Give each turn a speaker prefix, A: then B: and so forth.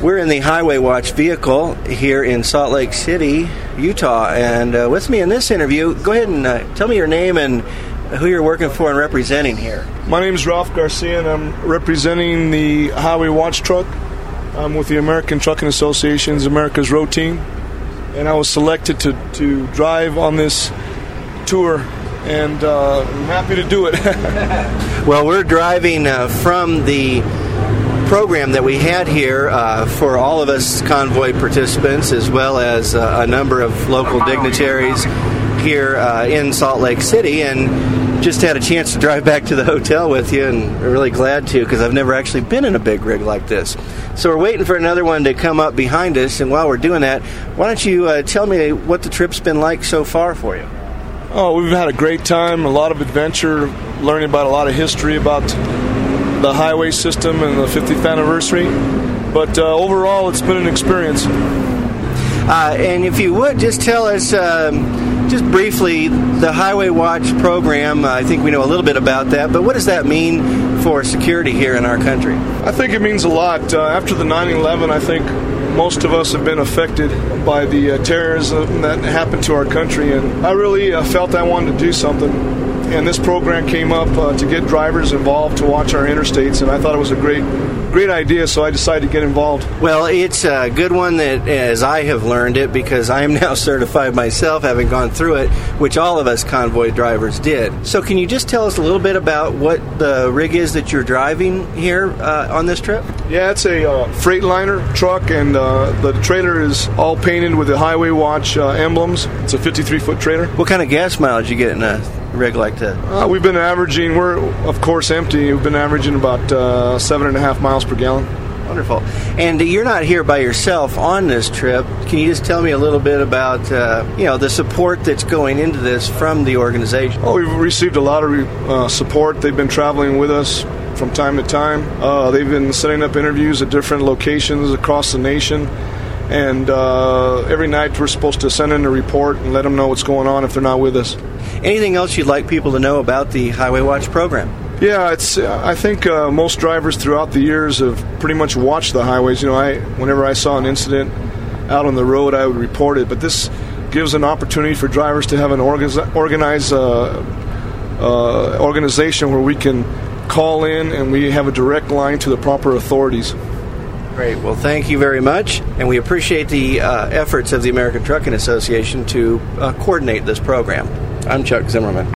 A: We're in the Highway Watch vehicle here in Salt Lake City, Utah, and with me in this interview, go ahead and tell me your name and who you're working for and representing here.
B: My name is Ralph Garcia, and I'm representing the Highway Watch truck. I'm with the American Trucking Association's America's Road Team, and I was selected to drive on this tour, and I'm happy to do it.
A: Well, we're driving from the program that we had here for all of us convoy participants, as well as a number of local dignitaries here in Salt Lake City, and just had a chance to drive back to the hotel with you, and we're really glad to, because I've never actually been in a big rig like this. So we're waiting for another one to come up behind us, and while we're doing that, why don't you tell me what the trip's been like so far for you?
B: Oh, we've had a great time, a lot of adventure, learning about a lot of history about the highway system and the 50th anniversary. But overall, it's been an experience.
A: And if you would, just tell us, just briefly, the Highway Watch program. I think we know a little bit about that, but what does that mean for security here in our country?
B: I think it means a lot. After the 9/11, I think most of us have been affected by the terrorism that happened to our country, and I really felt I wanted to do something. And this program came up to get drivers involved to watch our interstates, and I thought it was a great idea, so I decided to get involved.
A: Well, it's a good one, that, as I have learned it, because I am now certified myself, having gone through it, which all of us convoy drivers did. So can you just tell us a little bit about what the rig is that you're driving here on this trip?
B: Yeah, it's a Freightliner truck, and the trailer is all painted with the Highway Watch emblems. It's a 53-foot trailer.
A: What kind of gas mileage you get in a rig like that?
B: We've been averaging, we're of course empty, we've been averaging about 7.5 miles per gallon.
A: Wonderful. And you're not here by yourself on this trip. Can you just tell me a little bit about the support that's going into this from the organization?
B: Oh, we've received a lot of support. They've been traveling with us from time to time. They've been setting up interviews at different locations across the nation. And every night we're supposed to send in a report and let them know what's going on if they're not with us.
A: Anything else you'd like people to know about the Highway Watch program?
B: Yeah, I think most drivers throughout the years have pretty much watched the highways. Whenever I saw an incident out on the road, I would report it. But this gives an opportunity for drivers to have an organized organization where we can call in and we have a direct line to the proper authorities.
A: Great. Well, thank you very much, and we appreciate the efforts of the American Trucking Association to coordinate this program. I'm Chuck Zimmerman.